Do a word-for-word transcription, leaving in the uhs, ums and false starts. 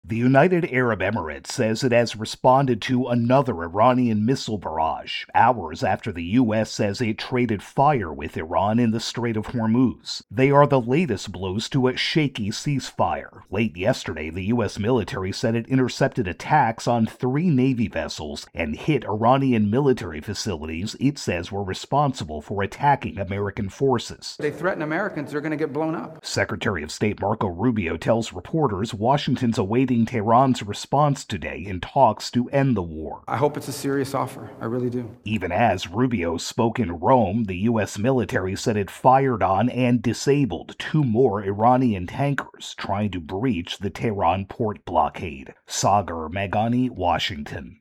The United Arab Emirates says it has responded to another Iranian missile barrage, hours after the U S says it traded fire with Iran in the Strait of Hormuz. They are the latest blows to a shaky ceasefire. Late yesterday, the U S military said it intercepted attacks on three Navy vessels and hit Iranian military facilities it says were responsible for attacking American forces. They threaten Americans, they're going to get blown up. Secretary of State Marco Rubio tells reporters Washington's awaiting Tehran's response today in talks to end the war. I hope it's a serious offer. I really do. Even as Rubio spoke in Rome, the U S military said it fired on and disabled two more Iranian tankers trying to breach the Tehran port blockade. Sagar Meghani, Washington.